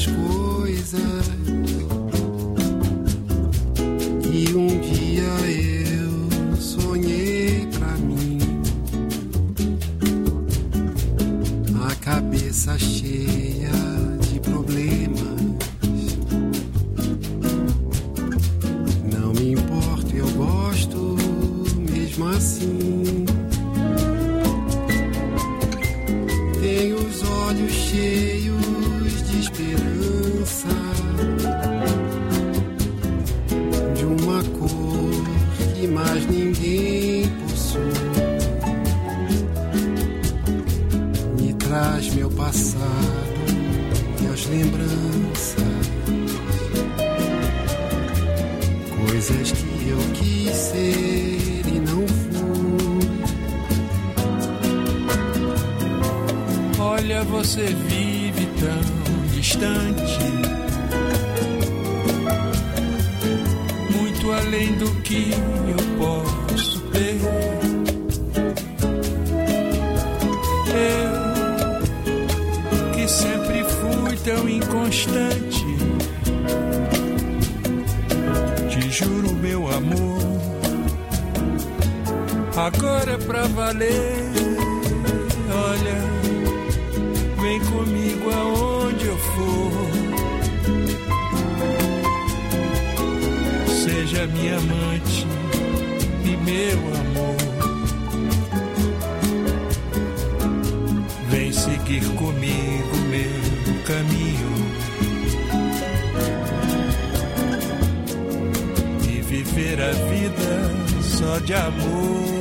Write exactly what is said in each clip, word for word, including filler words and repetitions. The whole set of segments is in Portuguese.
coisas. E um dia eu sonhei pra mim, a cabeça cheia de problemas. Não me importo, eu gosto mesmo assim. Tenho os olhos cheios de esperança, de uma cor que mais ninguém possui. Me traz meu passado e as lembranças, coisas que eu quis ser e não fui. Olha, você vive tão distante, muito além do que eu posso ver. Eu, que sempre fui tão inconstante, te juro, meu amor, agora é pra valer. Olha, vem comigo aonde eu for, seja minha amante e meu amor. Vem seguir comigo meu caminho e viver a vida só de amor.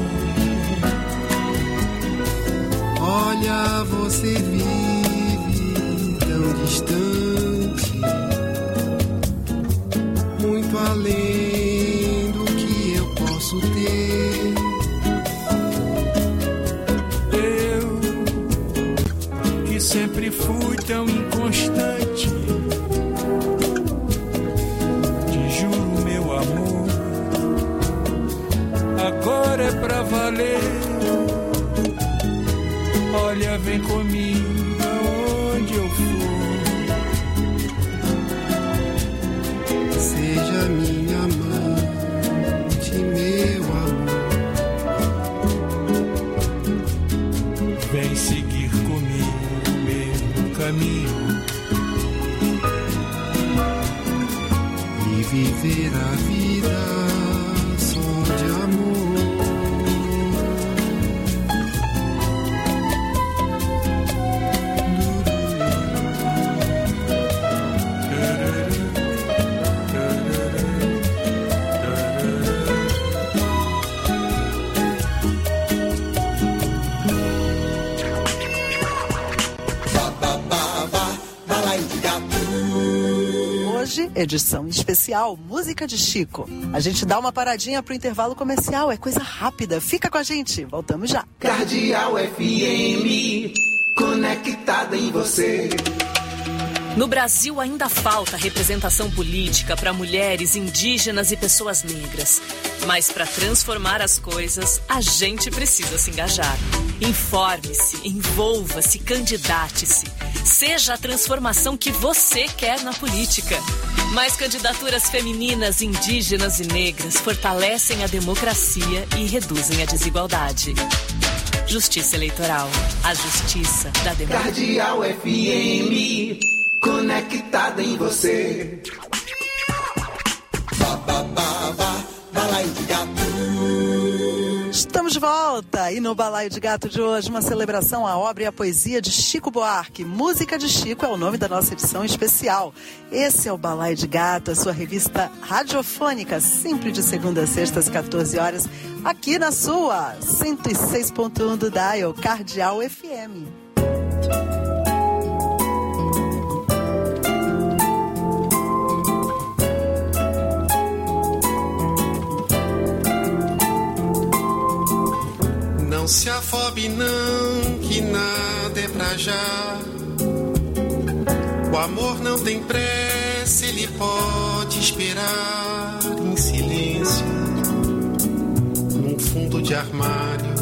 Olha, você vive tão distante, muito além do que eu posso ter. Eu, que sempre fui tão inconstante, te juro, meu amor, agora é pra valer. Olha, vem comigo aonde eu for, seja minha amante, meu amor. Vem seguir comigo meu caminho e viver a vida só de amor. Edição especial Música de Chico. A gente dá uma paradinha pro intervalo comercial, é coisa rápida. Fica com a gente, voltamos já. Cardeal F M, conectada em você. No Brasil ainda falta representação política para mulheres, indígenas e pessoas negras. Mas para transformar as coisas, a gente precisa se engajar. Informe-se, envolva-se, candidate-se. Seja a transformação que você quer na política. Mais candidaturas femininas, indígenas e negras fortalecem a democracia e reduzem a desigualdade. Justiça Eleitoral. A justiça da democracia. Cardeal F M, conectada em você. Ba, ba, ba, ba, balaio de gato. Estamos de volta e no Balaio de Gato de hoje, uma celebração à obra e à poesia de Chico Buarque. Música de Chico é o nome da nossa edição especial. Esse é o Balaio de Gato, a sua revista radiofônica, sempre de segunda a sexta às quatorze horas, aqui na sua cento e seis ponto um do Dial, Cardeal F M. Não se afobe não, que nada é pra já. O amor não tem pressa, ele pode esperar em silêncio, num fundo de armário,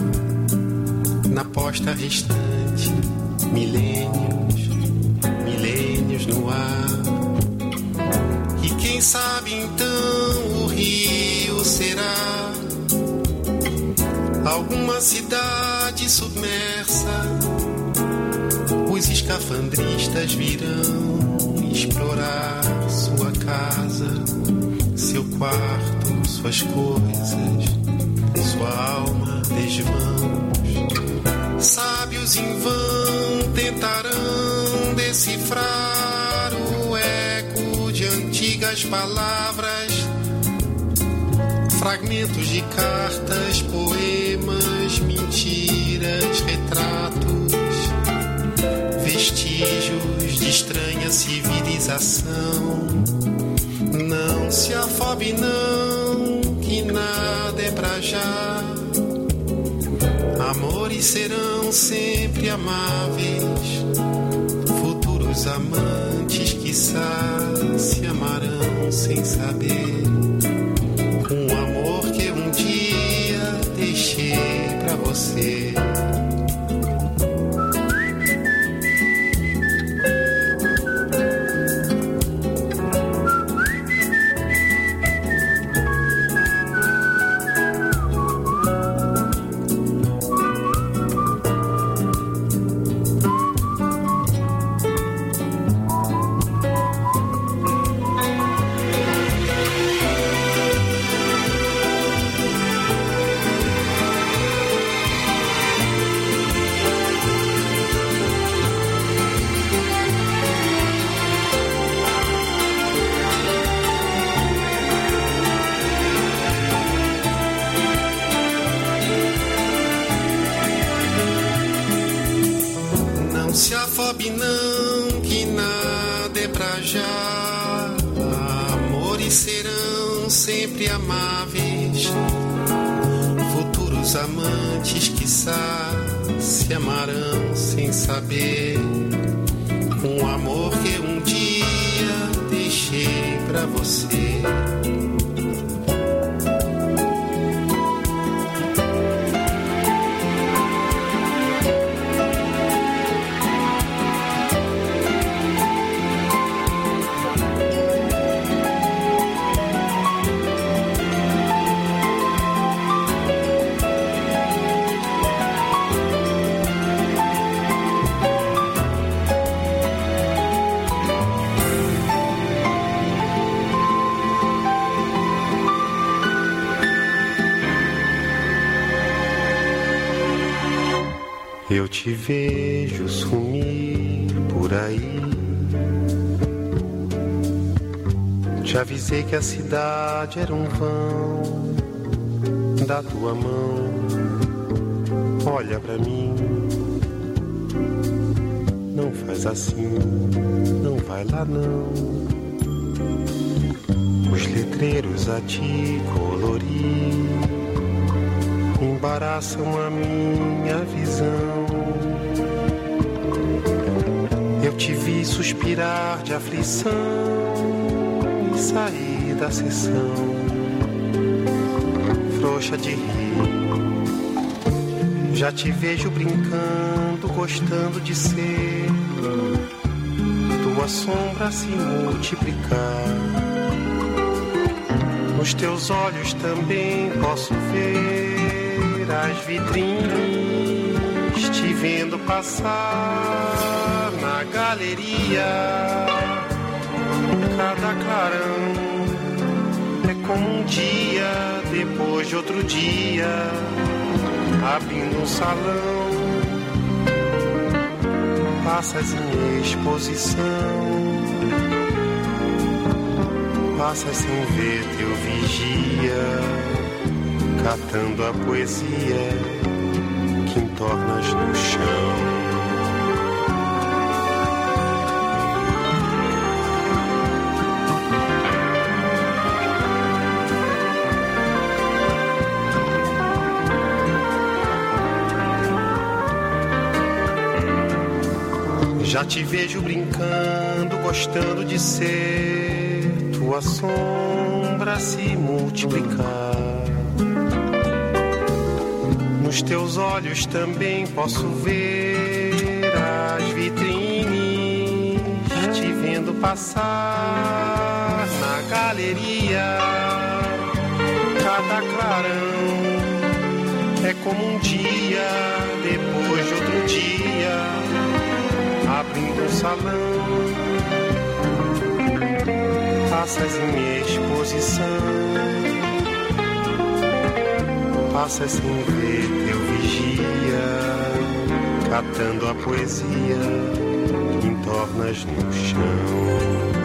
na posta restante, milênios, milênios sonhos no ar. E quem sabe então o rio será alguma cidade submersa. Os escafandristas virão explorar sua casa, seu quarto, suas coisas, sua alma desvãos. Sábios em vão tentarão decifrar o eco de antigas palavras, fragmentos de cartas, poemas, mentiras, retratos, vestígios de estranha civilização. Não se afobe não, que nada é pra já. Amores serão sempre amáveis, futuros amantes quiçá se amarão sem saber. Um amor que um dia deixei pra você. Não, que nada é pra já. Amores serão sempre amáveis, futuros amantes quiçá se amarão sem saber. Um amor que um dia deixei pra você. Eu te vejo sumir por aí. Te avisei que a cidade era um vão da tua mão. Olha pra mim, não faz assim, não vai lá não. Os letreiros a te colorir embaraçam a minha visão. Eu te vi suspirar de aflição e sair da sessão, frouxa de rir. Já te vejo brincando, gostando de ser tua sombra se multiplicar. Nos teus olhos também posso ver as vitrines, te vendo passar na galeria. Cada clarão é como um dia depois de outro dia, abrindo um salão. Passas em exposição, passas sem ver teu vigia, catando a poesia que entornas no chão. Já te vejo brincando, gostando de ser tua sombra se multiplicar. Nos teus olhos também posso ver as vitrines, te vendo vendo passar na galeria cada clarão. É como um dia depois de outro dia, abrindo um salão. Passas em minha exposição, passas sem ver teu vigia, catando a poesia, entornas no chão.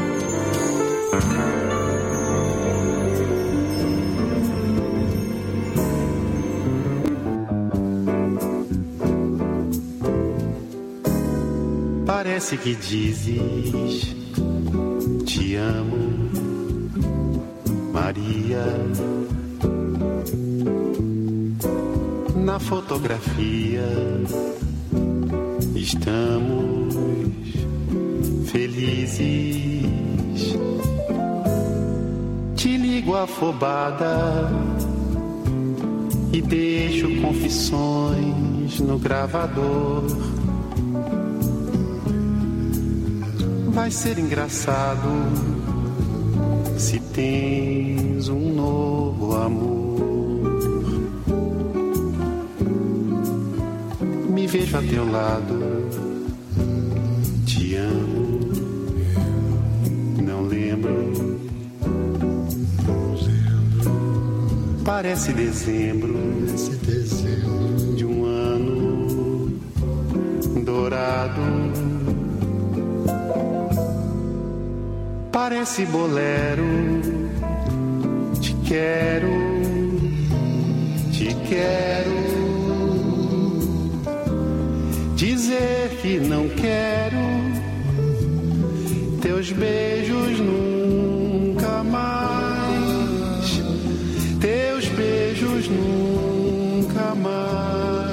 Parece que dizes te amo, Maria. Na fotografia estamos felizes. Te ligo afobada e deixo confissões no gravador. Vai ser engraçado se tens um novo amor. Me vejo a teu lado, te amo, não lembro. Parece dezembro de um ano dourado. Parece bolero, te quero, te quero. Dizer que não quero teus beijos nunca mais, teus beijos nunca mais.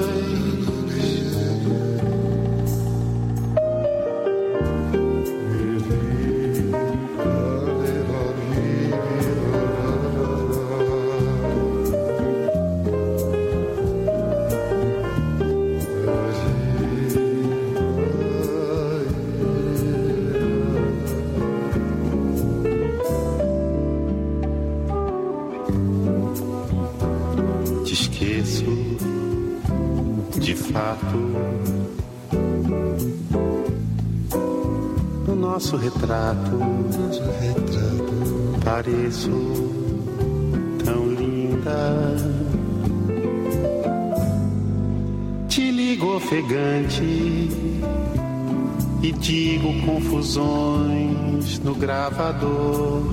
No nosso retrato, nosso retrato, pareço tão linda. Te ligo ofegante e digo confusões no gravador.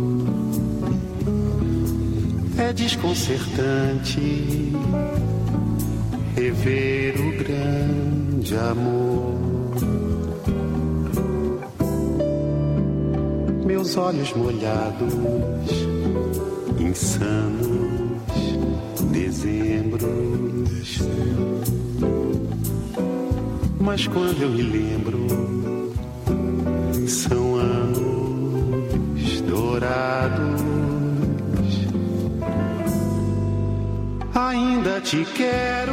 É desconcertante rever o grande amor. Meus olhos molhados, insanos, dezembros. Mas quando eu me lembro, são anos dourados. Ainda te quero,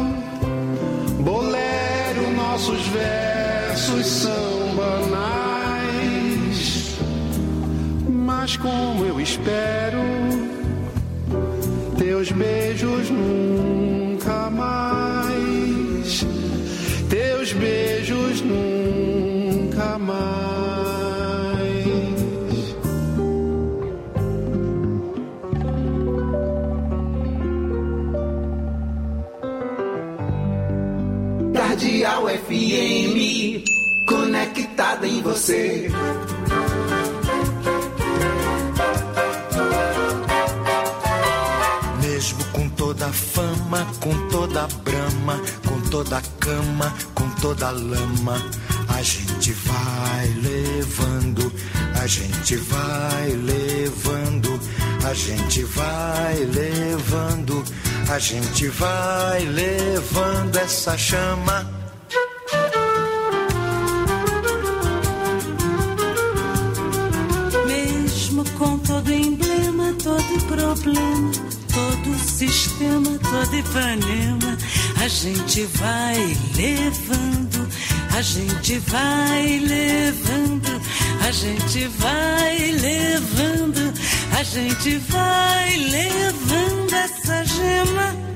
bolero, nossos versos são banais. Mas como eu espero, teus beijos nunca mais, teus beijos nunca mais. Cardeal F M, conectada em você. Mesmo com toda a fama, com toda a brama, com toda a cama, com toda a lama, a gente vai levando, a gente vai levando, a gente vai levando, a gente vai levando essa chama. Mesmo com todo emblema, todo problema, todo sistema, todo Ipanema, a gente vai levando, a gente vai levando, a gente vai levando, a gente vai levando essa gema.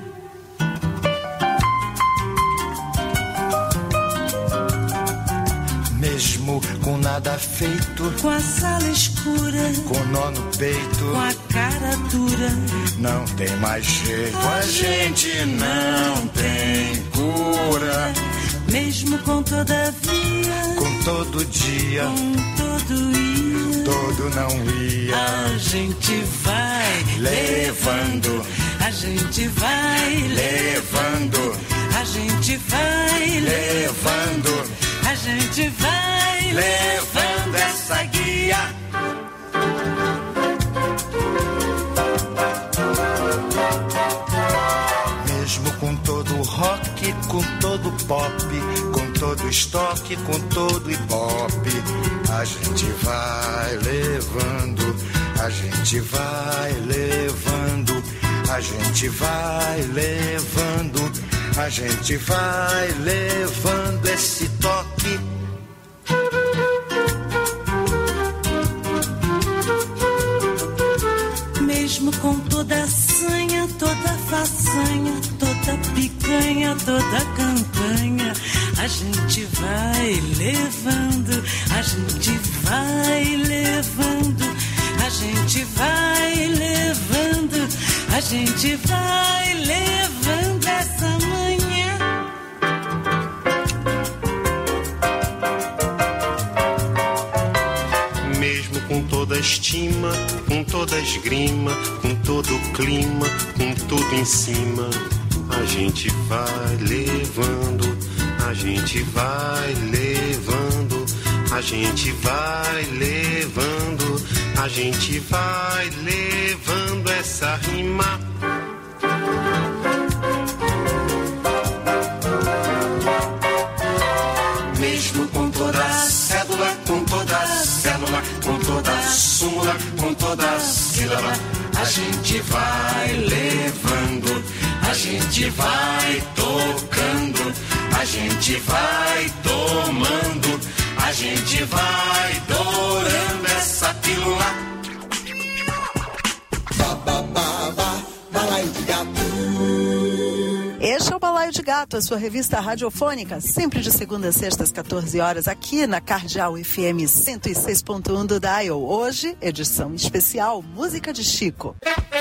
Mesmo com nada feito, com a sala escura, com nó no peito, com a cara dura, não tem mais jeito, a, a gente, gente não tem cura. Mesmo com todavia, com todo dia, com todo ia, todo não ia, a gente vai levando, a gente vai levando, a gente vai levando, a gente vai levando essa guia. Mesmo com todo rock, com todo pop, com todo estoque, com todo ibope, a gente vai levando, a gente vai levando, a gente vai levando, a gente vai levando esse toque. Mesmo com toda sanha, toda façanha, toda picanha, toda campanha, a gente vai levando, a gente vai levando, a gente vai levando, a gente vai levando essa manhã. Mesmo com toda estima, com toda esgrima, com todo o clima, com tudo em cima, a gente vai levando, a gente vai levando, a gente vai levando, a gente vai levando essa rima. Mesmo com toda cédula, com toda célula, com toda súmula, com toda sílaba, a gente vai levando, a gente vai tocando, a gente vai tomando, a gente vai dourando essa pílula. Este é o Balaio de Gato, a sua revista radiofônica, sempre de segunda a sexta às quatorze horas, aqui na Cardeal F M cento e seis ponto um do Dial. Hoje, edição especial Música de Chico.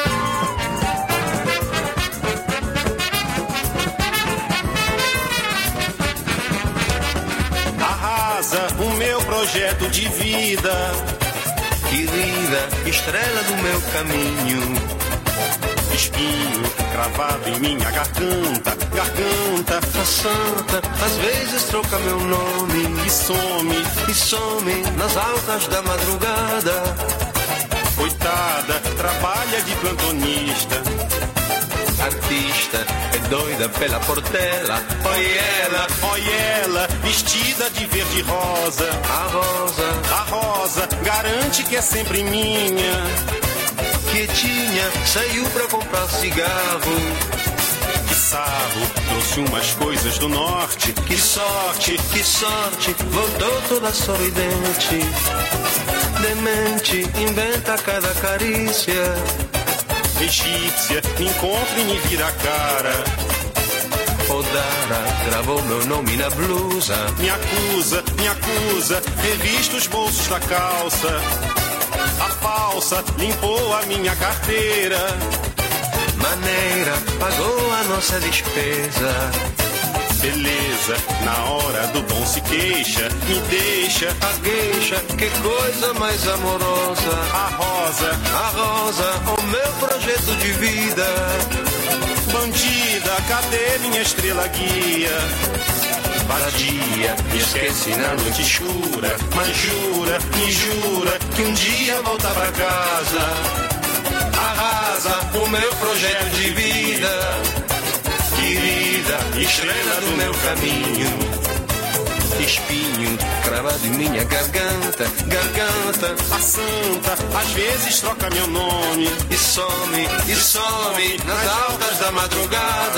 Arrasa o meu projeto de vida, querida, estrela do meu caminho. Espinho cravado em minha garganta, garganta, a santa, às vezes troca meu nome e some, e some nas altas da madrugada. Coitada, trabalha de plantonista, artista, é doida pela portela. Olha ela, olha ela, vestida de verde rosa. A rosa, a rosa, garante que é sempre minha. Quietinha, saiu pra comprar cigarro. Que sarro, trouxe umas coisas do norte. Que sorte, que sorte, voltou toda sorridente. Demente, inventa cada carícia. Egípcia, me encontra e me vira a cara. Odara, gravou meu nome na blusa. Me acusa, me acusa, revista os bolsos da calça. A falsa limpou a minha carteira. Maneira, pagou a nossa despesa. Beleza, na hora do bom se queixa. Me deixa, a queixa, que coisa mais amorosa. A rosa, a rosa, o meu projeto de vida. Bandida, cadê minha estrela guia? Vadia, me esquece na noite escura. Mas jura, me jura, que um dia volta pra casa. Arrasa o meu projeto de vida. Querida, estrela do meu caminho. Espinho cravado em minha garganta, garganta. A santa, às vezes troca meu nome. E some, e some nas altas da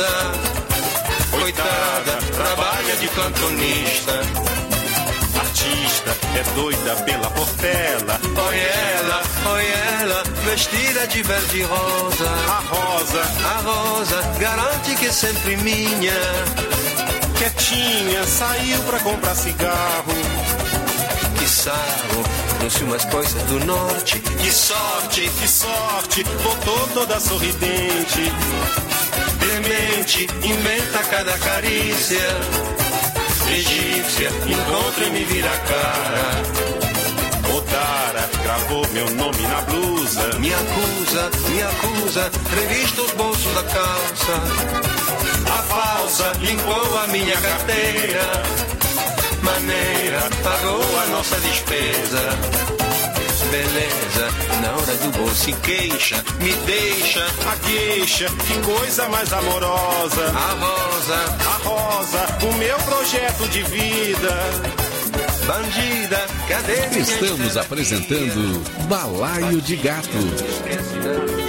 madrugada. Coitada, trabalha de cantonista. Artista, vista, é doida pela Portela. Olha ela, olha ela, vestida de verde e rosa. A rosa, a rosa, garante que é sempre minha. Quietinha, saiu pra comprar cigarro. Que sarro, trouxe umas coisas do norte. Que sorte, que sorte, voltou toda sorridente. Demente, inventa cada carícia. Egípcia, encontra e me vira a cara. Odara, gravou meu nome na blusa. Me acusa, me acusa, revista os bolsos da calça. A falsa limpou a minha carteira. Maneira, pagou a nossa despesa. Beleza, na hora do bolso se queixa. Me deixa, a queixa, que coisa mais amorosa. A rosa, a rosa, o meu projeto de vida. Bandida, cadê minha Estamos estrela? apresentando Balaio de Gato.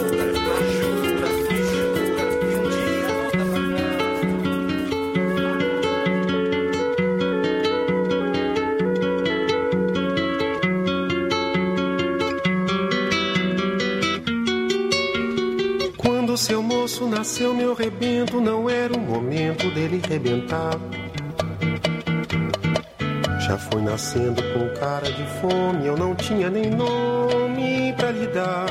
Seu moço nasceu, meu rebento, não era o momento dele rebentar. Já foi nascendo com cara de fome, eu não tinha nem nome pra lhe dar.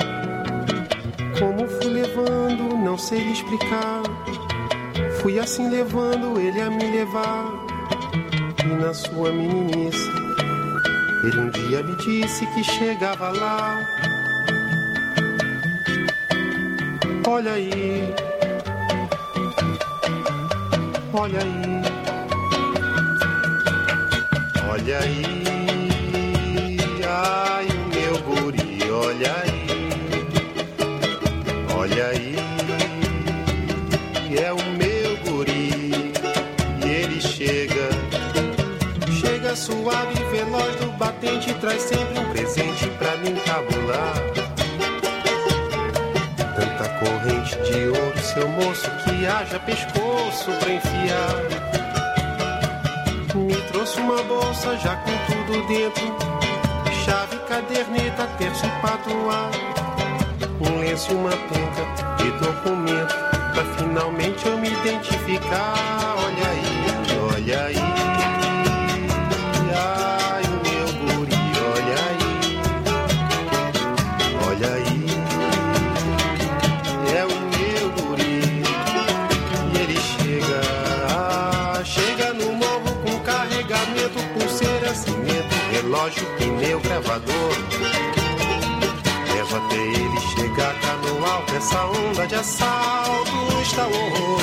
Como fui levando, não sei lhe explicar. Fui assim levando ele a me levar. E na sua meninice, ele um dia me disse que chegava lá. Olha aí, olha aí, olha aí, ai o meu guri, olha aí, olha aí, é o meu guri, e ele chega, chega suave e veloz do batente, traz sempre um presente pra me encabular. Corrente de ouro, seu moço, que haja pescoço pra enfiar. Me trouxe uma bolsa já com tudo dentro, chave, caderneta, terço e patuá, um lenço e uma penca de documento, pra finalmente eu me identificar. Olha aí, olha aí, ai o meu guri, olha aí, olha aí. Relógio, pneu, gravador. Levo até ele chegar cá no alto. Essa onda de assalto está o horror.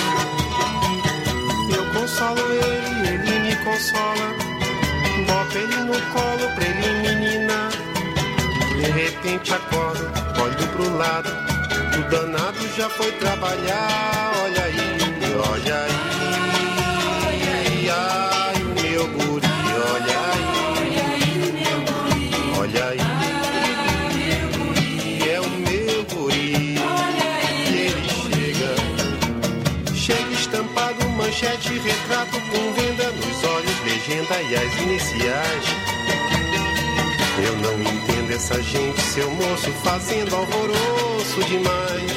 Eu consolo ele, ele me consola. Boto ele no colo pra ele menina. De repente acorda, olho pro lado. O danado já foi trabalhar. Olha aí, olha aí. Ai, o meu guri, olha aí. Olha aí, é o meu guri, e ele chega, chega estampado, manchete, retrato com venda nos olhos, legenda e as iniciais. Eu não entendo essa gente, seu moço, fazendo alvoroço demais.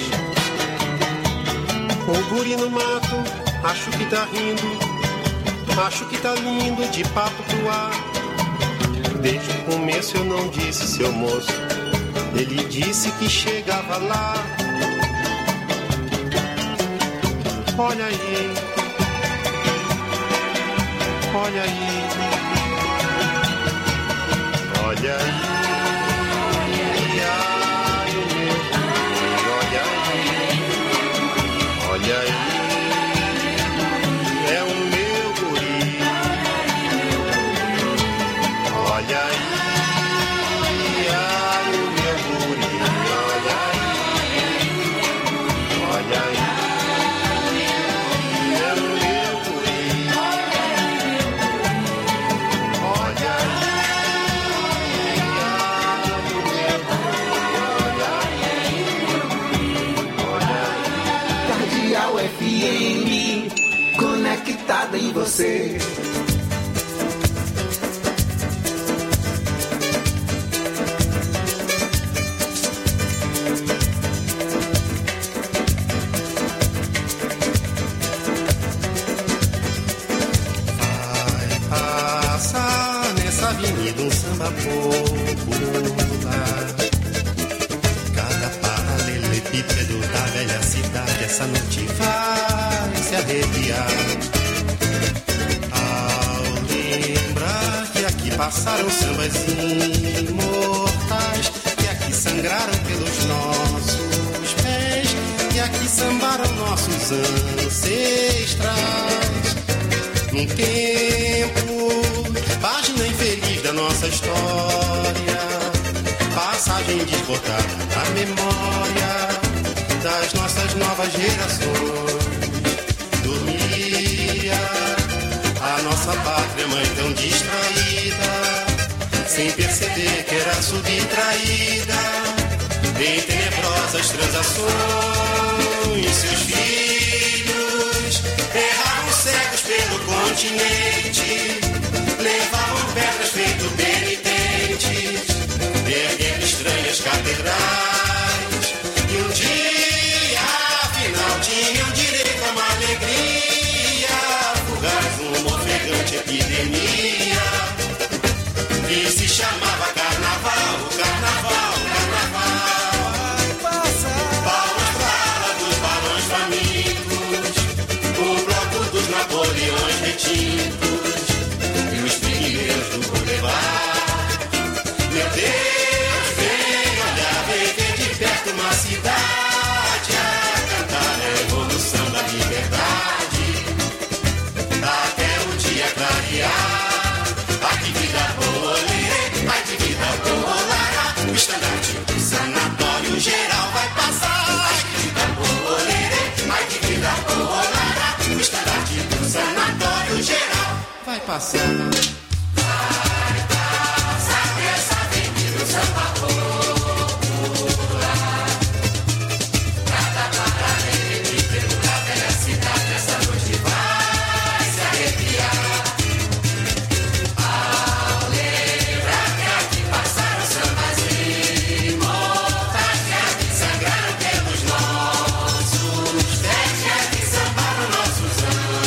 O guri no mato, acho que tá rindo, acho que tá lindo, de papo pro ar. Desde o começo eu não disse, seu moço, ele disse que chegava lá. Olha aí, olha aí, olha aí, ai o meu guri, olha aí, olha aí, é o meu guri. Olha aí, ai o meu guri, olha aí, olha aí, é o meu guri, olha aí, ai o meu guri, olha aí. Cardeal F M, conectada em você. avenida um samba popular. Cada paralelepípedo da velha cidade essa noite vai se arrepiar. Ao lembrar que aqui passaram sambas imortais, que aqui sangraram pelos nossos pés, que aqui sambaram nossos ancestrais. Num tempo, página infeliz da nossa história, passagem desbotada da memória das nossas novas gerações. Dormia a nossa pátria mãe tão distraída, sem perceber que era subtraída em tenebrosas transações. Seus filhos erravam cegos pelo continente, levavam pedras feito penitentes, erguendo estranhas catedrais. E um dia, afinal, tinham direito a uma alegria fugaz, uma ofegante epidemia que se chamava carnaval, o carnaval, o carnaval. Palmas para dos balões famintos, o bloco dos Napoleões retintos e os pigmeus do Boulevard. Meu Deus, vem olhar, vem ver de perto uma cidade a cantar a evolução da liberdade. Até o dia clarear, ai que vida boa, ai que vida boa, o estandarte do sanatório geral vai passar. Ai que vida boa, ai que vida boa, o estandarte do sanatório geral vai passar. Vai passar nessa avenida o samba popular. Cada paralelepípedo da velha cidade essa noite vai se arrepiar. Ao lembrar que aqui passaram sambas imortais, que aqui sangraram pelos nossos pés, que aqui sambaram nossos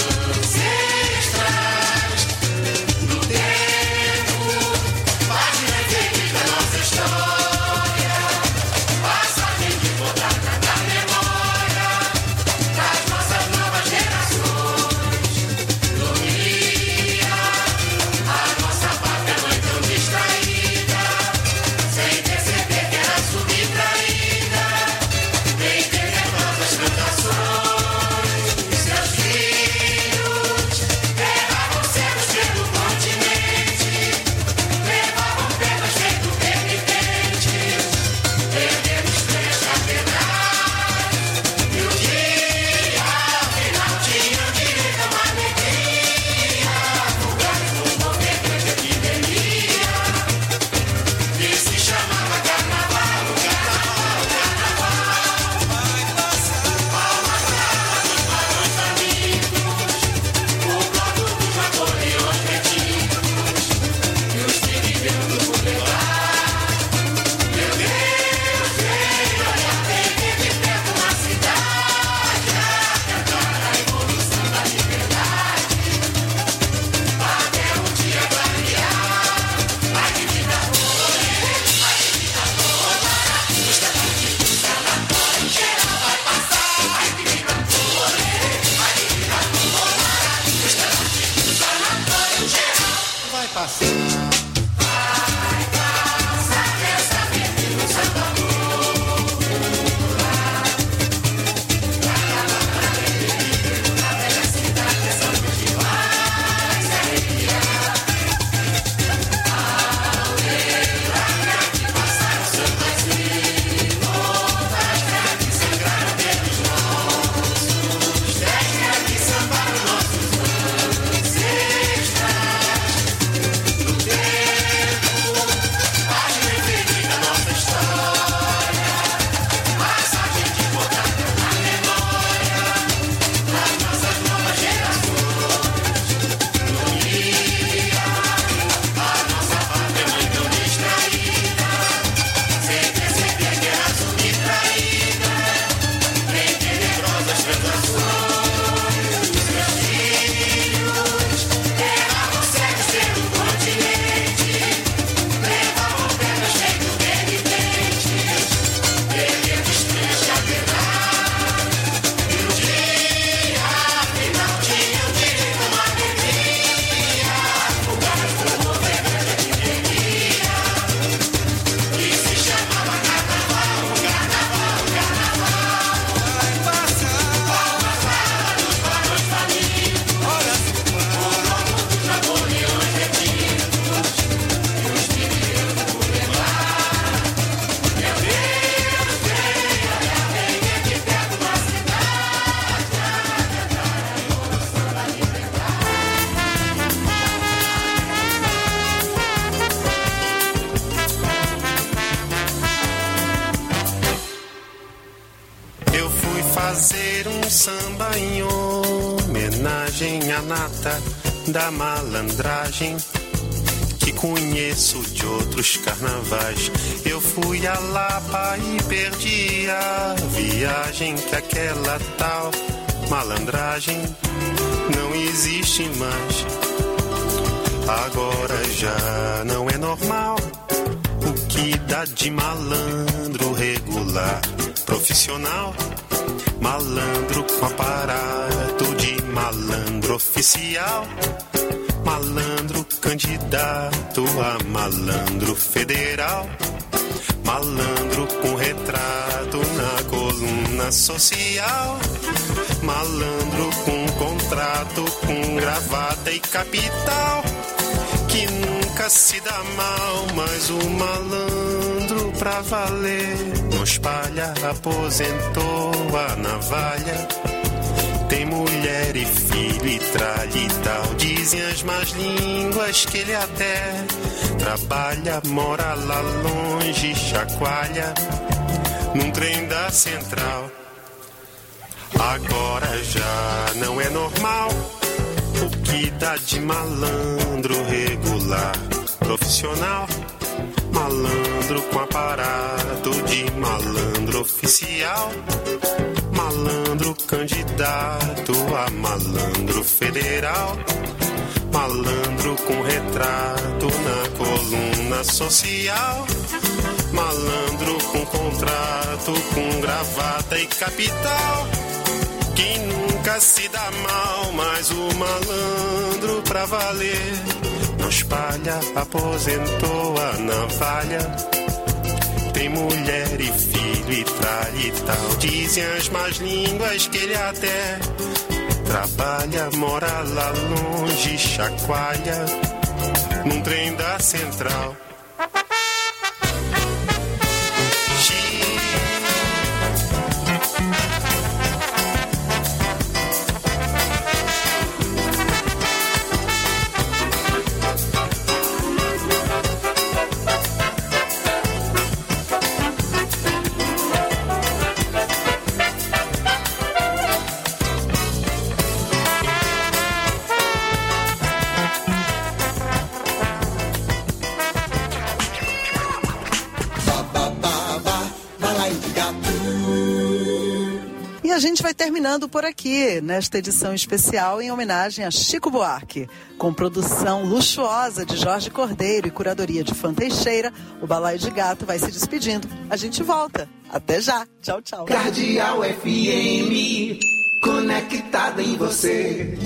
ancestrais. No tempo, página infeliz da nossa história, passagem desbotada da memória das nossas novas gerações. Dormia a nossa pátria mãe tão distraída, sem perceber que era subtraída em tenebrosas tentações. Seus filhos erravam cegos pelo continente, levavam pedras feito penitentes, erguendo estranhas catedrais. E um dia, afinal, tinham direito a uma alegria fugaz, uma ofegante epidemia que se chamava carnaval, o carnaval, o carnaval. Palmas para dos balões famintos, o bloco dos Napoleões retintos e os pigmeus do Boulevard. Meu Deus, vem olhar, vem ver de perto uma cidade a cantar a evolução da liberdade. Até o dia clarear, ai que vida boa, ai que vida boa, o estandarte do sanatório geral vai passar. Ai que vida boa, ai que vida boa, o estandarte do sanatório geral vai passar. Vai passar nessa avenida o samba popular. Cada paralelepípedo da velha cidade essa noite vai se arrepiar. Ao lembrar que aqui passaram sambas imortais, que aqui sangraram pelos nossos pés, que aqui sambaram nossos ancestrais. No homenagem à nata da malandragem que conheço de outros carnavais. Eu fui a Lapa e perdi a viagem, que aquela tal malandragem não existe mais. Agora já não é normal o que dá de malandro regular, profissional, malandro com aparato de malandro oficial, malandro candidato a malandro federal, malandro com retrato na coluna social, malandro com contrato, com gravata e capital, que nunca se dá mal, mas o malandro pra valer não espalha, aposentou a navalha, tem mulher e filho e tralha e tal. Dizem as más línguas que ele até trabalha, mora lá longe, chacoalha num trem da central. Agora já não é normal o que dá de malandro regular, profissional, malandro com aparato de malandro oficial, malandro candidato a malandro federal, malandro com retrato na coluna social, malandro com contrato, com gravata e capital, que nunca se dá mal, mas o malandro pra valer não espalha, aposentou a navalha, tem mulher e filho e tralha e tal. Dizem as más línguas que ele até trabalha, mora lá longe, chacoalha num trem da central. A gente vai terminando por aqui, nesta edição especial em homenagem a Chico Buarque. Com produção luxuosa de Jorge Cordeiro e curadoria de Fã Teixeira, o Balaio de Gato vai se despedindo. A gente volta. Até já. Tchau, tchau. Cardeal F M, conectada em você.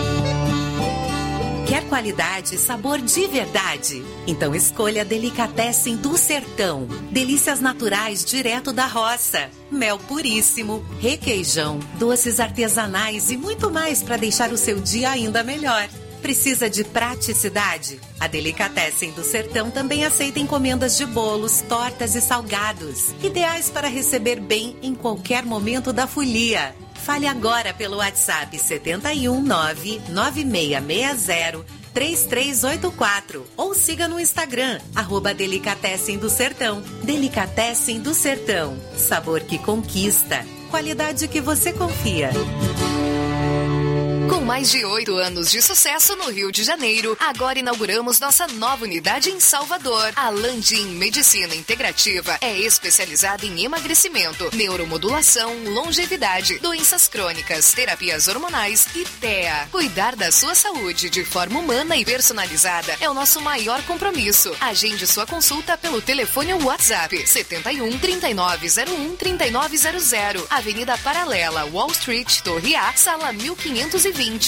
Quer qualidade e sabor de verdade? Então escolha Delicatessen do Sertão. Delícias naturais direto da roça. Mel puríssimo, requeijão, doces artesanais e muito mais para deixar o seu dia ainda melhor. Precisa de praticidade? A Delicatessen do Sertão também aceita encomendas de bolos, tortas e salgados. Ideais para receber bem em qualquer momento da folia. Fale agora pelo WhatsApp sete um nove nove seis seis zero três três oito quatro ou siga no Instagram, arroba Delicatessen do Sertão. Delicatessen do Sertão. Sabor que conquista. Qualidade que você confia. Com mais de oito anos de sucesso no Rio de Janeiro, agora inauguramos nossa nova unidade em Salvador. A Landim Medicina Integrativa é especializada em emagrecimento, neuromodulação, longevidade, doenças crônicas, terapias hormonais e T E A. Cuidar da sua saúde de forma humana e personalizada é o nosso maior compromisso. Agende sua consulta pelo telefone ou WhatsApp sete um, trinta e nove zero um, trinta e nove zero zero, Avenida Paralela, Wall Street, Torre A, sala mil quinhentos e vinte.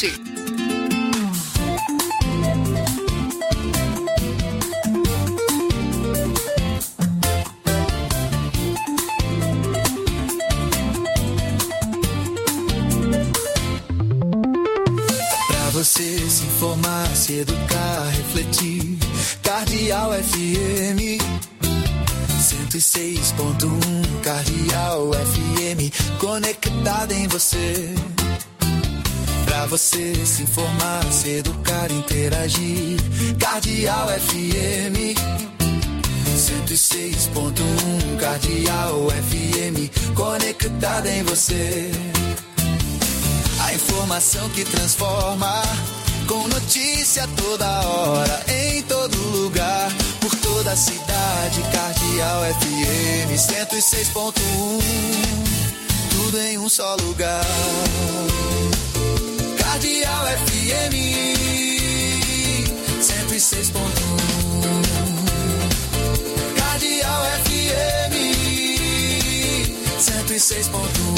Pra você se informar, se educar, refletir, Cardeal F M cento e seis ponto um, Cardeal F M, conectada em você. Pra você se informar, se educar, interagir, Cardeal F M cento e seis ponto um, Cardeal F M, conectada em você. A Informação que transforma, com notícia toda hora, em todo lugar, por toda a cidade. Cardeal F M cento e seis ponto um, tudo em um só lugar. Cardeal F M cento e seis ponto um, Cardeal F M cento e seis ponto um,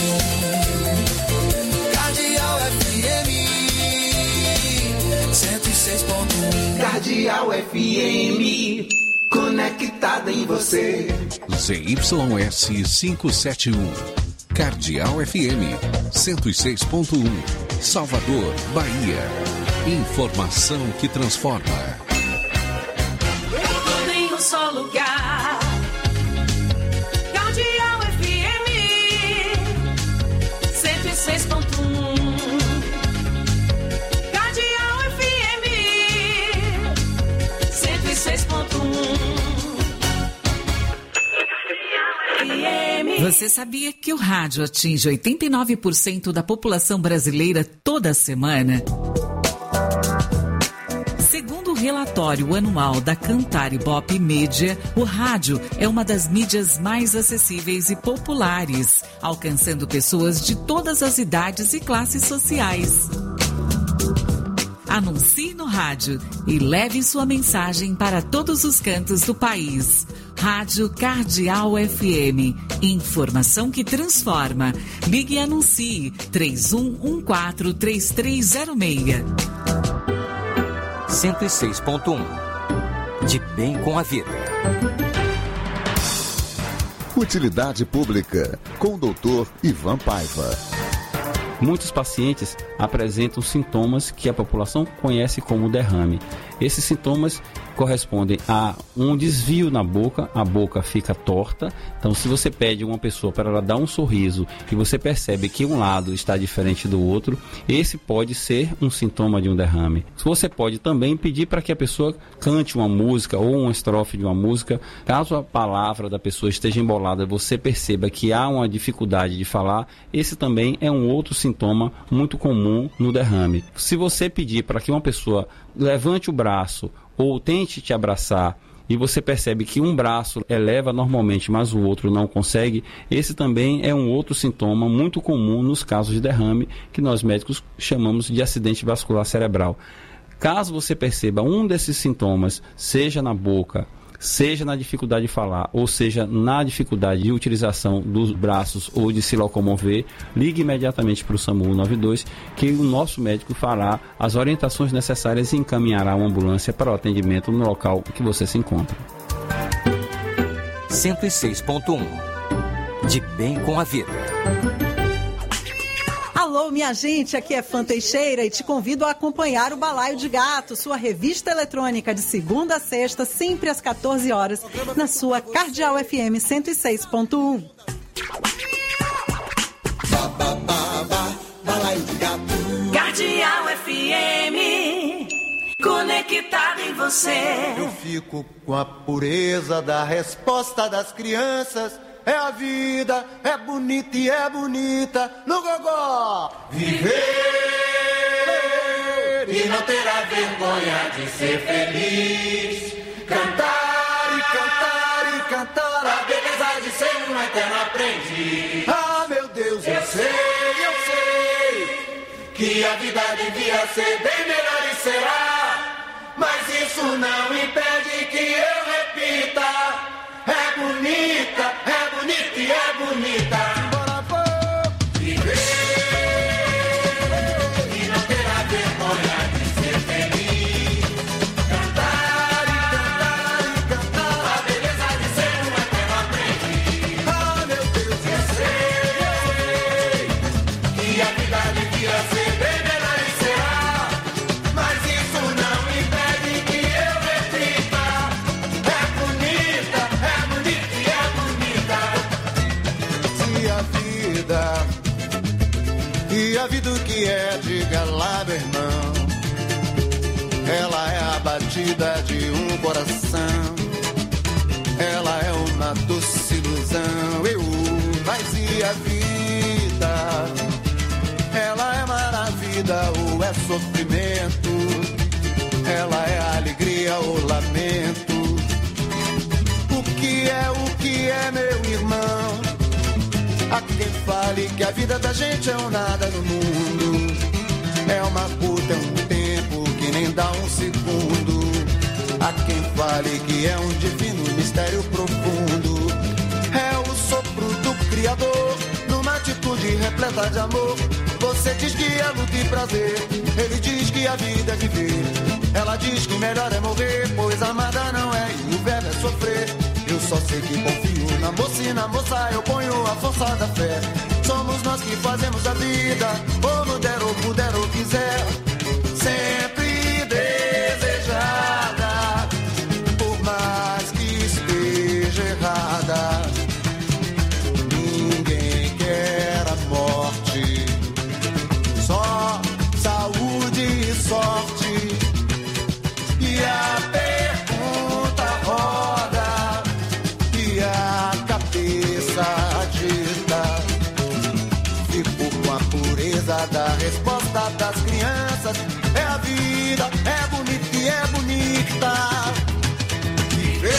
Cardeal F M cento e seis ponto um. Cardeal F M, conectada em você. Z Y S quinhentos e setenta e um, Cardeal F M cento e seis ponto um, Salvador, Bahia. Informação que transforma. Tudo em um só lugar. Cardeal F M cento e seis ponto um. Cardeal F M cento e seis ponto um. Você sabia que o rádio atinge oitenta e nove por cento da população brasileira toda semana? Segundo o relatório anual da Cantar Ibope Media, o rádio é uma das mídias mais acessíveis e populares, alcançando pessoas de todas as idades e classes sociais. Anuncie no rádio e leve sua mensagem para todos os cantos do país. Rádio Cardeal F M. Informação que transforma. Ligue e anuncie três um um quatro, três três zero seis. cento e seis ponto um. De bem com a vida. Utilidade Pública, com o doutor Ivan Paiva. Muitos pacientes apresentam sintomas que a população conhece como derrame. Esses sintomas correspondem a um desvio na boca, a boca fica torta. Então, se você pede uma pessoa para ela dar um sorriso e você percebe que um lado está diferente do outro, esse pode ser um sintoma de um derrame. Você pode também pedir para que a pessoa cante uma música ou uma estrofe de uma música. Caso a palavra da pessoa esteja embolada, você perceba que há uma dificuldade de falar, esse também é um outro sintoma muito comum no derrame. Se você pedir para que uma pessoa levante o braço ou tente te abraçar e você percebe que um braço eleva normalmente, mas o outro não consegue, esse também é um outro sintoma muito comum nos casos de derrame, que nós médicos chamamos de acidente vascular cerebral. Caso você perceba um desses sintomas, seja na boca, seja na dificuldade de falar, ou seja na dificuldade de utilização dos braços ou de se locomover, ligue imediatamente para o SAMU nove dois, que o nosso médico fará as orientações necessárias e encaminhará uma ambulância para o atendimento no local que você se encontra. cento e seis ponto um. De bem com a vida. Alô, minha gente, aqui é Fã Teixeira e te convido a acompanhar o Balaio de Gato, sua revista eletrônica de segunda a sexta, sempre às quatorze horas, na sua Cardeal F M cento e seis ponto um. Balaio de Gato. Cardeal F M, conectado em você. Eu fico com a pureza da resposta das crianças. É a vida, é bonita e é bonita no gogó. Viver e não terá vergonha de ser feliz. Cantar e cantar e cantar a beleza de ser um eterno aprendiz. Ah, meu Deus, eu, eu sei, eu sei que a vida devia ser bem melhor e será. Mas isso não impede que eu repita. É bonita, é bonita e é bonita. Bora, pô! Viver e não terá vergonha de ser feliz. Cantar e cantar e cantar a beleza de ser um eterno aprendiz. Ah, meu Deus, eu sei, eu sei que a vida devia ser bem melhor e será. Mas isso não impede que eu repita. É bonita, é bonita e é bonita. Se a vida, e a vida o que é, diga lá, meu irmão. Ela é a batida de um coração. Ela é uma doce ilusão. Eu, mas e a vida? Ela é mais vida ou é sofrimento, ela é alegria ou lamento. O que é, o que é, meu irmão? Há quem fale que a vida da gente é um nada no mundo, é uma puta, é um tempo que nem dá um segundo. Há quem fale que é um divino mistério profundo, é o sopro do Criador, numa atitude repleta de amor. Você diz que é luta e prazer, ele diz que a vida é viver. Ela diz que melhor é morrer, pois amada não é e o verbo é sofrer. Eu só sei que confio na moça e na moça eu ponho a força da fé. Somos nós que fazemos a vida, ou no der ou puder ou quiser. Sempre desejada, por mais que esteja errada. Ninguém quer a morte, só saúde e sorte. E a pergunta roda e a cabeça agita. Fico com a pureza da resposta das crianças. É a vida, é bonita e é bonita. Viver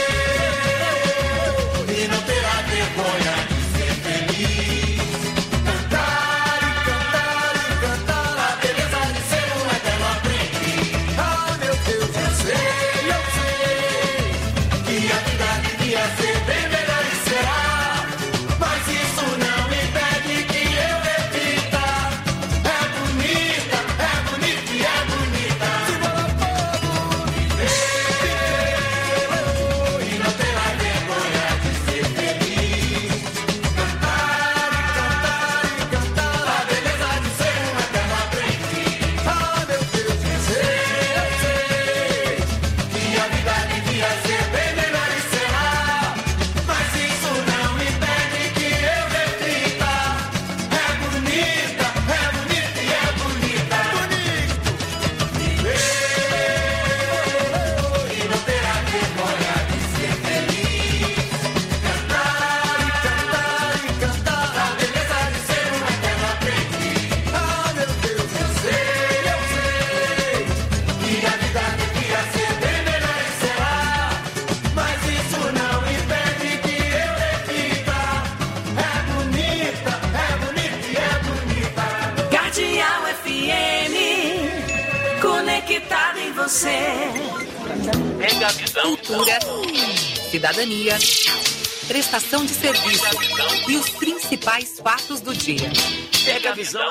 e não terá vergonha de ser feliz. Cantar e cantar e cantar a beleza de ser um eterno aprendiz. Ah, meu Deus, eu sei, eu sei que a vida devia ser bem melhor e será. Mas isso não impede que eu repita. É bonita, é bonita e é bonita. Se bola fogo, viver e não terá vergonha de ser feliz. Cantar e cantar e cantar a beleza de ser um eterno aprendiz. Ah, meu Deus, eu sei, eu sei que a vida devia ser bem melhor e será. Mas isso não impede que eu repita. É bonita, é bonita e é bonita. Bonito, viver e não terá vergonha de ser feliz. Cantar e cantar e cantar a beleza de ser um eterno aprendiz. Ah, meu Deus, eu sei, eu sei que a vida devia ser bem melhor e será. Mas isso não impede que eu repita. É bonita, é bonita e é bonita. Cardeal F M, conectado em você. Pega a visão. Cultura, cidadania, prestação de serviço e os principais fatos do dia. Pega a visão.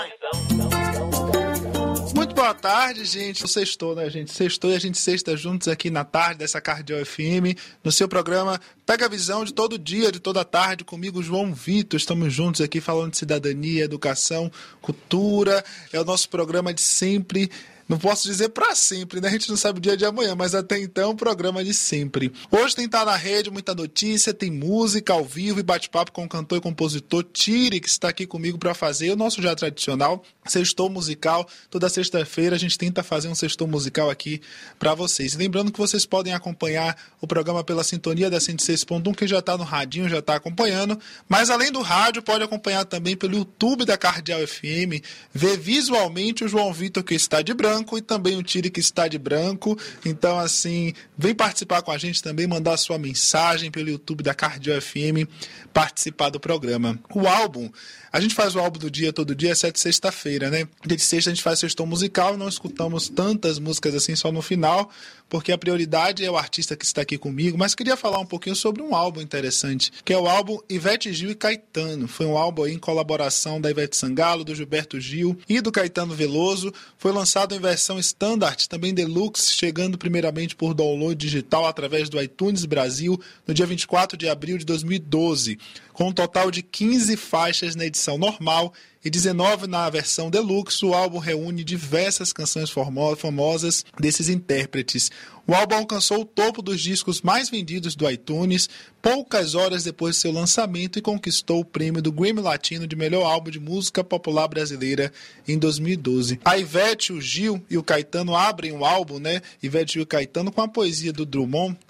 Muito boa tarde, gente. Sextou, né, gente? Sextou e a gente sexta juntos aqui na tarde dessa Cardeal F M, no seu programa Pega a Visão de todo dia, de toda tarde, comigo, João Vitor. Estamos juntos aqui falando de cidadania, educação, cultura. É o nosso programa de sempre. Não posso dizer para sempre, né? A gente não sabe o dia de amanhã, mas até então, programa de sempre. Hoje tem Tá na Rede, muita notícia, tem música ao vivo e bate-papo com o cantor e compositor Tiri, que está aqui comigo para fazer o nosso já tradicional sextou musical. Toda sexta-feira a gente tenta fazer um sextou musical aqui para vocês. E lembrando que vocês podem acompanhar o programa pela sintonia da cento e seis ponto um, que já está no radinho, já está acompanhando. Mas além do rádio, pode acompanhar também pelo YouTube da Cardeal F M, ver visualmente o João Vitor, que está de branco, e também o Tiri, que está de branco. Então, assim, vem participar com a gente também, mandar sua mensagem pelo YouTube da Cardeal F M, participar do programa. O álbum, a gente faz o álbum do dia todo dia, exceto sexta-feira, né? Dia de sexta a gente faz sextou musical, não escutamos tantas músicas assim só no final, porque a prioridade é o artista que está aqui comigo, mas queria falar um pouquinho sobre um álbum interessante, que é o álbum Ivete Gil e Caetano. Foi um álbum aí em colaboração da Ivete Sangalo, do Gilberto Gil e do Caetano Veloso. Foi lançado em versão standard, também deluxe, chegando primeiramente por download digital através do iTunes Brasil no dia vinte e quatro de abril de dois mil e doze, com um total de quinze faixas na edição normal e dezenove na versão deluxe. O álbum reúne diversas canções famosas desses intérpretes. O álbum alcançou o topo dos discos mais vendidos do iTunes poucas horas depois de seu lançamento e conquistou o prêmio do Grammy Latino de melhor álbum de música popular brasileira em dois mil e doze. A Ivete, o Gil e o Caetano abrem o álbum, né? Ivete, Gil e Caetano, com a poesia do Drummond,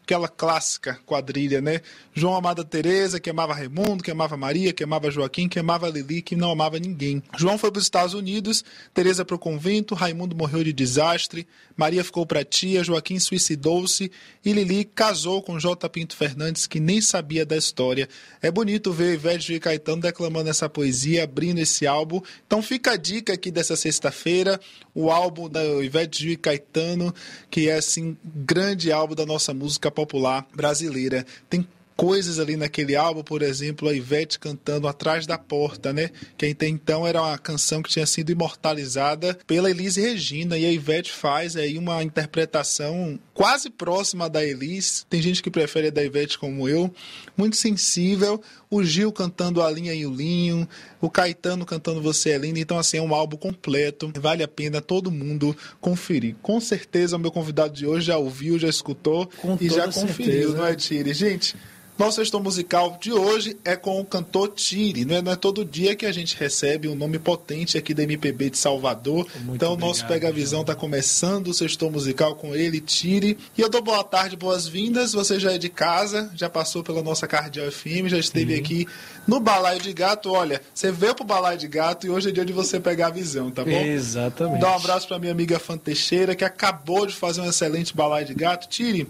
aquela clássica quadrilha, né? João amava Teresa, que amava Raimundo, que amava Maria, que amava Joaquim, que amava Lili, que não amava ninguém. João foi para os Estados Unidos, Teresa para o convento, Raimundo morreu de desastre, Maria ficou para tia, Joaquim suicidou-se e Lili casou com J. Pinto Fernandes, que nem sabia da história. É bonito ver Ivete Juí Caetano declamando essa poesia, abrindo esse álbum. Então fica a dica aqui dessa sexta-feira, o álbum da Ivete Juí Caetano, que é assim, grande álbum da nossa música popular brasileira. Tem coisas ali naquele álbum, por exemplo, a Ivete cantando Atrás da Porta, né? Que até então era uma canção que tinha sido imortalizada pela Elis Regina, e a Ivete faz aí uma interpretação quase próxima da Elis. Tem gente que prefere a da Ivete como eu, muito sensível. O Gil cantando A Linha e o Linho, o Caetano cantando Você é Linda. Então, assim, é um álbum completo, vale a pena todo mundo conferir. Com certeza o meu convidado de hoje já ouviu, já escutou Com e já conferiu, certeza. Não é, Tire? Gente, nosso sexto musical de hoje é com o cantor Tire. Não é, não é todo dia que a gente recebe um nome potente aqui da M P B de Salvador. Muito então, o nosso Pega a Visão está começando o sexto musical com ele, Tire. E eu dou boa tarde, boas-vindas. Você já é de casa, já passou pela nossa Cardeal F M, já esteve Sim. aqui no Balaio de Gato. Olha, você veio pro Balaio de Gato e hoje é dia de você pegar a visão, tá bom? Exatamente. Dá um abraço para minha amiga Fã Teixeira, que acabou de fazer um excelente Balaio de Gato. Tire,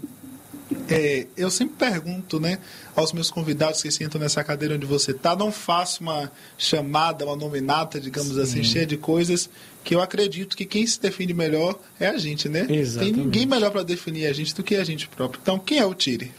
É, eu sempre pergunto, né, aos meus convidados que sentam nessa cadeira onde você está, não faço uma chamada, uma nominata, digamos Sim. assim, cheia de coisas, que eu acredito que quem se define melhor é a gente, né? Exatamente. Tem ninguém melhor para definir a gente do que a gente próprio. Então, quem é o Tire?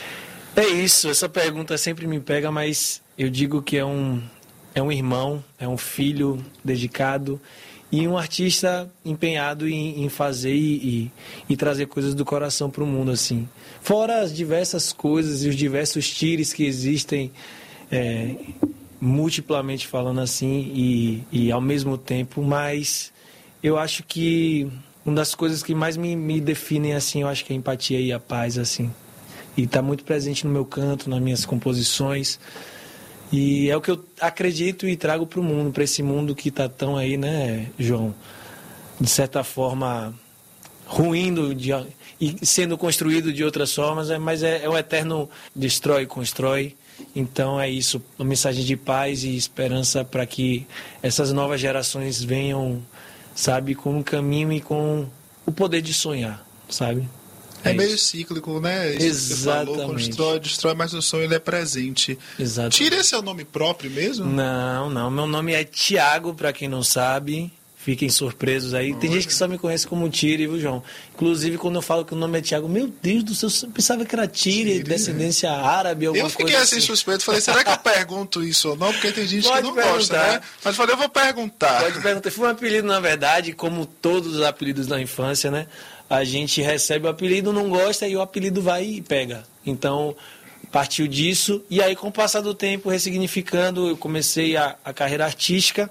É isso, essa pergunta sempre me pega, mas eu digo que é um, é um irmão, é um filho dedicado e um artista empenhado em, em fazer e, e, e trazer coisas do coração para o mundo, assim. Fora as diversas coisas e os diversos tires que existem, é, multiplamente falando assim, e, e ao mesmo tempo, mas eu acho que uma das coisas que mais me, me definem, assim, eu acho que é a empatia e a paz, assim. E está muito presente no meu canto, nas minhas composições. E é o que eu acredito e trago para o mundo, para esse mundo que está tão aí, né, João? De certa forma, ruindo de, e sendo construído de outras formas, mas é, é um eterno destrói e constrói. Então é isso, uma mensagem de paz e esperança para que essas novas gerações venham, sabe, com um caminho e com o poder de sonhar, sabe? É, é meio cíclico, né? Isso Exatamente. Que você falou, constrói, destrói, mas o sonho ele é presente. Exato. Tire esse seu nome próprio mesmo? Não, não. Meu nome é Tiago, para quem não sabe. Fiquem surpresos aí. Olha. Tem gente que só me conhece como Tire, viu, João? Inclusive, quando eu falo que o nome é Tiago, meu Deus do céu, eu pensava que era Tire, Tire descendência árabe, alguma coisa. Eu fiquei coisa assim, assim suspeito. Falei, será que eu pergunto isso ou não? Porque tem gente Pode que não perguntar. gosta, né? Mas falei, eu vou perguntar. Pode perguntar. Foi um apelido, na verdade, como todos os apelidos da infância, né? A gente recebe o apelido, não gosta e o apelido vai e pega. Então, partiu disso. E aí, com o passar do tempo, ressignificando, eu comecei a, a carreira artística.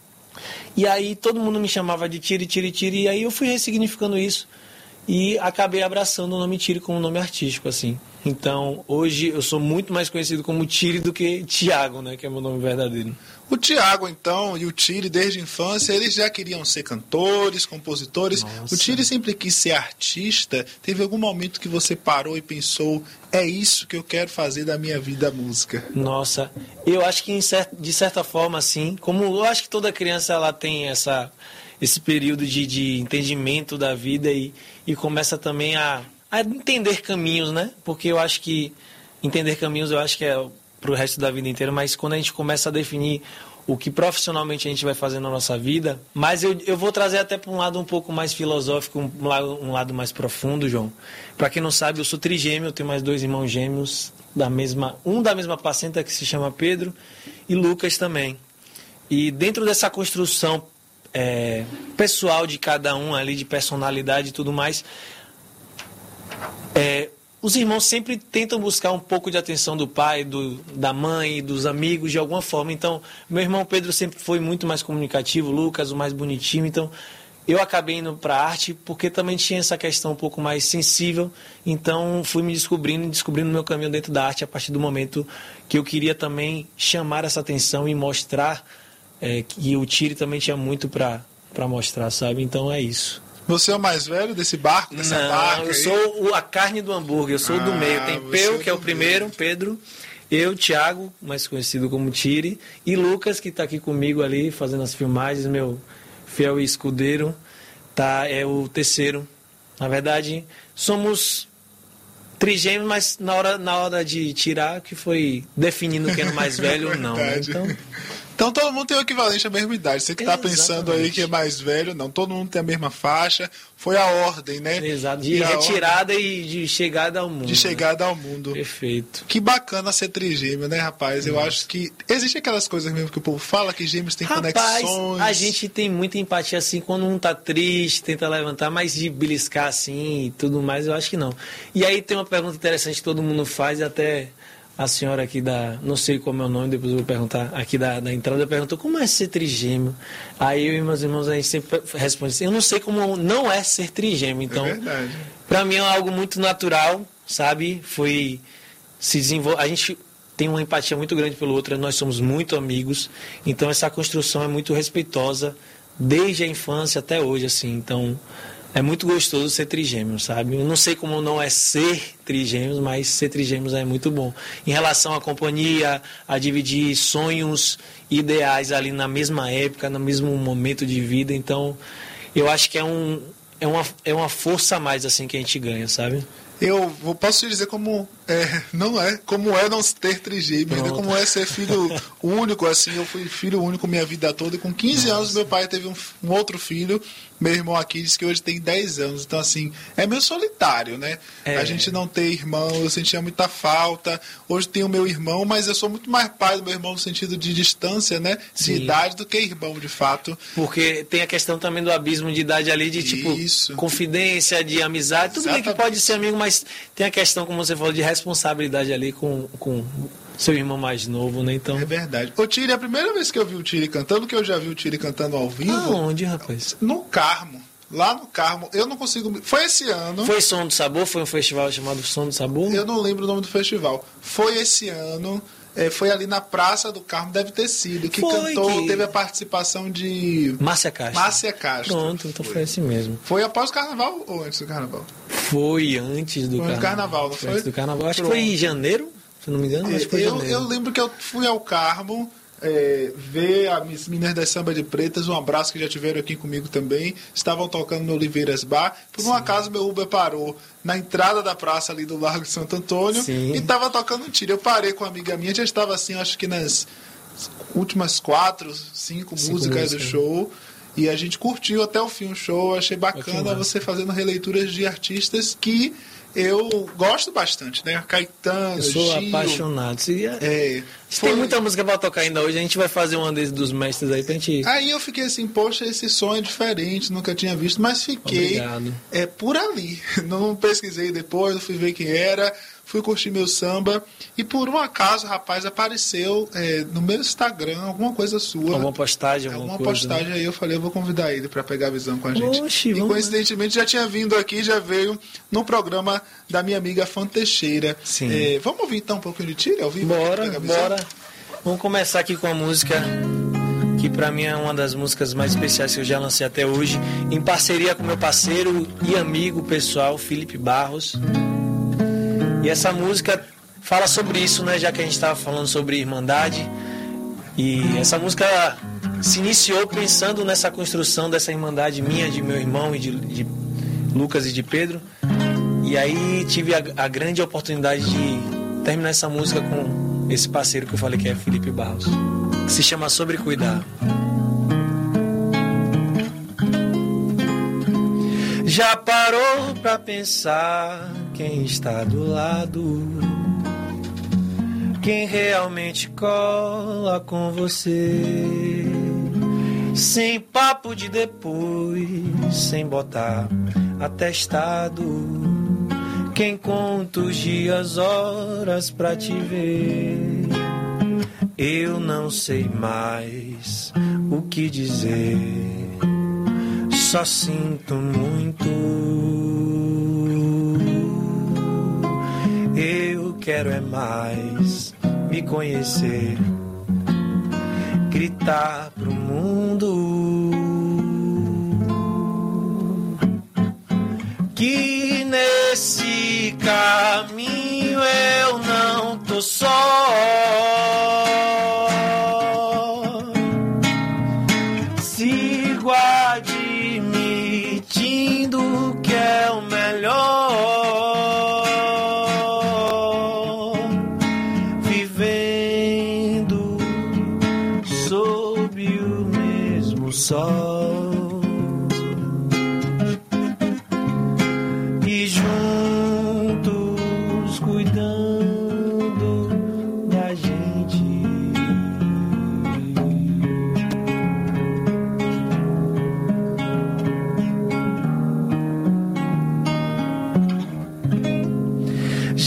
E aí, todo mundo me chamava de Tire, Tire, Tire. E aí, eu fui ressignificando isso. E acabei abraçando o nome Tire como nome artístico, assim. Então, hoje, eu sou muito mais conhecido como Tire do que Tiago, né? Que é meu nome verdadeiro. O Tiago, então, e o Tire, desde a infância, eles já queriam ser cantores, compositores. Nossa. O Tire sempre quis ser artista. Teve algum momento que você parou e pensou, é isso que eu quero fazer da minha vida, a música? Nossa, eu acho que de certa forma, sim. Como eu acho que toda criança ela tem essa, esse período de, de entendimento da vida e, e começa também a, a entender caminhos, né? Porque eu acho que entender caminhos, eu acho que é para o resto da vida inteira, mas quando a gente começa a definir o que profissionalmente a gente vai fazer na nossa vida, mas eu, eu vou trazer até para um lado um pouco mais filosófico, um lado, um lado mais profundo, João. Para quem não sabe, eu sou trigêmeo, eu tenho mais dois irmãos gêmeos, da mesma, um da mesma placenta, que se chama Pedro, e Lucas também. E dentro dessa construção é, pessoal de cada um ali, de personalidade e tudo mais, é, os irmãos sempre tentam buscar um pouco de atenção do pai, do, da mãe, dos amigos, de alguma forma. Então, meu irmão Pedro sempre foi muito mais comunicativo, Lucas o mais bonitinho. Então, eu acabei indo para a arte porque também tinha essa questão um pouco mais sensível. Então, fui me descobrindo, descobrindo o meu caminho dentro da arte a partir do momento que eu queria também chamar essa atenção e mostrar é, que o Tire também tinha muito para mostrar, sabe? Então, é isso. Você é o mais velho desse barco, dessa Não, barca? eu aí? sou o, a carne do hambúrguer, eu sou Ah, do meio. Tem você Peu, é que é o do primeiro, Pedro, eu, Thiago, mais conhecido como Tire, e Lucas, que está aqui comigo ali, fazendo as filmagens, meu fiel escudeiro, tá, é o terceiro. Na verdade, somos trigêmeos, mas na hora, na hora de tirar, que foi definindo quem era o mais velho ou não. Né? Então... Então todo mundo tem o equivalente à mesma idade. Você que está pensando aí que é mais velho, não. Todo mundo tem a mesma faixa. Foi a ordem, né? Exato. De E a retirada e de chegada ao mundo. De chegada ao mundo. Perfeito. Que bacana ser trigêmeo, né, rapaz? Eu acho que... Existem aquelas coisas mesmo que o povo fala, que gêmeos têm Rapaz, conexões. a gente tem muita empatia assim, quando um tá triste, tenta levantar, mas de beliscar assim e tudo mais, eu acho que não. E aí tem uma pergunta interessante que todo mundo faz, e até a senhora aqui da... Não sei como é o nome, depois eu vou perguntar. Aqui da, da entrada, perguntou como é ser trigêmeo. Aí eu e meus irmãos, a gente sempre responde assim, eu não sei como não é ser trigêmeo. Então, É verdade. pra mim é algo muito natural, sabe? Foi... se desenvol... A gente tem uma empatia muito grande pelo outro, nós somos muito amigos, então essa construção é muito respeitosa desde a infância até hoje, assim, então é muito gostoso ser trigêmeo, sabe? Eu não sei como não é ser trigêmeos, mas ser trigêmeos é muito bom. Em relação à companhia, a dividir sonhos, ideais ali na mesma época, no mesmo momento de vida, então eu acho que é, um, é, uma, é uma força a mais, assim, que a gente ganha, sabe? Eu vou- posso te dizer como é, não é, como é não ter trigêmeos, né? Como é ser filho único, assim, eu fui filho único minha vida toda, e com quinze anos meu pai teve um, um outro filho, meu irmão aqui disse que hoje tem dez anos, então assim, é meio solitário, né? É. A gente não tem irmão, eu sentia muita falta, hoje tenho meu irmão, mas eu sou muito mais pai do meu irmão no sentido de distância, né? De Sim. idade do que irmão, de fato. Porque tem a questão também do abismo de idade ali, de tipo, confidência, de amizade, tudo bem que pode ser amigo, mas tem a questão, como você falou, de responsabilidade ali com, com seu irmão mais novo, né? Então... É verdade. Ô Tire, a primeira vez que eu vi o Tire cantando, que eu já vi o Tire cantando ao vivo... Aonde, rapaz? No Carmo. Lá no Carmo. Eu não consigo... Foi esse ano... Foi Som do Sabor? Foi um festival chamado Som do Sabor? Eu não lembro o nome do festival. Foi esse ano... É, foi ali na Praça do Carmo, deve ter sido. Que Foi cantou, que- teve a participação de... Márcia Castro. Márcia Castro. Pronto, então foi assim mesmo. Foi após o Carnaval ou antes do Carnaval? Foi antes do Foi no carnaval. Carnaval, não Foi foi? antes do Carnaval. Acho Pronto. que foi em janeiro, se não me engano. Acho que foi eu, janeiro. eu lembro que eu fui ao Carmo é, ver as meninas das Samba de Pretas, um abraço que já tiveram aqui comigo também, estavam tocando no Oliveiras Bar. Por um acaso meu Uber parou na entrada da praça ali do Largo de Santo Antônio. Sim. E estava tocando um tiro. Eu parei com uma amiga minha, já estava assim, acho que nas últimas quatro, cinco, Cinco músicas do músicas. show. E a gente curtiu até o fim o show. Achei bacana massa. você fazendo releituras de artistas que eu gosto bastante, né? Caetano, Eu sou Gil. apaixonado. Se, É, se foi- tem muita música pra tocar ainda hoje, a gente vai fazer uma desses dos mestres aí pra gente... Aí eu fiquei assim, poxa, esse som é diferente, nunca tinha visto, mas fiquei Obrigado. é, por ali. Não pesquisei depois, não fui ver quem era, fui curtir meu samba, e por um acaso, rapaz, apareceu é, no meu Instagram alguma coisa sua. Alguma postagem, alguma, Alguma coisa, postagem né? aí, eu falei, eu vou convidar ele para pegar a visão com a gente. Oxe, e vamos coincidentemente já tinha vindo aqui, já veio no programa da minha amiga Fã Teixeira. Sim. É, vamos ouvir então um pouquinho de Tire ao vivo? Bora, Pega a visão? bora. Vamos começar aqui com a música que pra mim é uma das músicas mais especiais que eu já lancei até hoje, em parceria com meu parceiro e amigo pessoal, Felipe Barros. E essa música fala sobre isso, né? Já que a gente estava falando sobre irmandade. E essa música se iniciou pensando nessa construção dessa irmandade minha, de meu irmão e de, de Lucas e de Pedro. E aí tive a, a grande oportunidade de terminar essa música com esse parceiro que eu falei que é Felipe Barros, que se chama Sobre Cuidar. Já parou pra pensar quem está do lado, quem realmente cola com você, sem papo de depois, sem botar atestado, quem conta os dias, horas pra te ver. Eu não sei mais o que dizer, só sinto muito. Eu quero é mais me conhecer, gritar pro mundo.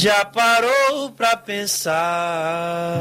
Já parou pra pensar?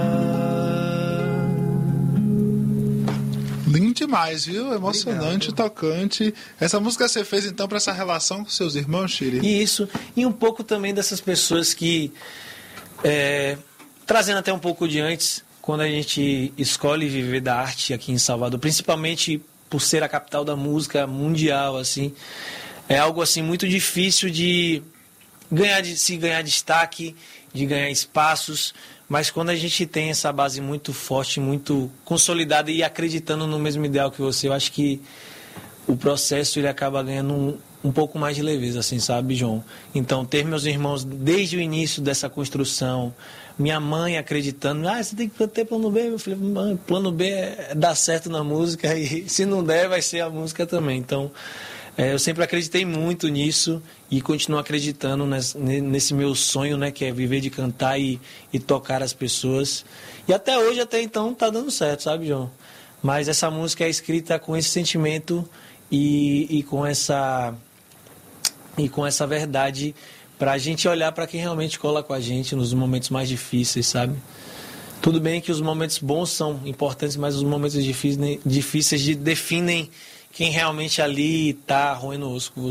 Lindo demais, viu? Emocionante, Obrigado. Tocante. Essa música você fez então para essa relação com seus irmãos, Chiri? E isso, e um pouco também dessas pessoas que, é, trazendo até um pouco de antes, quando a gente escolhe viver da arte aqui em Salvador, principalmente por ser a capital da música mundial, assim, é algo assim muito difícil de ganhar, de se ganhar destaque, de ganhar espaços. Mas quando a gente tem essa base muito forte, muito consolidada e acreditando no mesmo ideal que você, eu acho que o processo ele acaba ganhando um, um pouco mais de leveza, assim, sabe, João? Então, ter meus irmãos desde o início dessa construção, minha mãe acreditando, ah, você tem que ter plano B, meu filho. Mãe, plano B é dar certo na música e se não der, vai ser a música também. Então, é, eu sempre acreditei muito nisso e continuo acreditando nesse, nesse meu sonho, né, que é viver de cantar e, e tocar as pessoas. E até hoje, até então, tá dando certo, sabe, João? Mas essa música é escrita com esse sentimento e, e com essa e com essa verdade pra gente olhar para quem realmente cola com a gente nos momentos mais difíceis, sabe? Tudo bem que os momentos bons são importantes, mas os momentos difíceis, difíceis de definem quem realmente ali tá roendo o osso com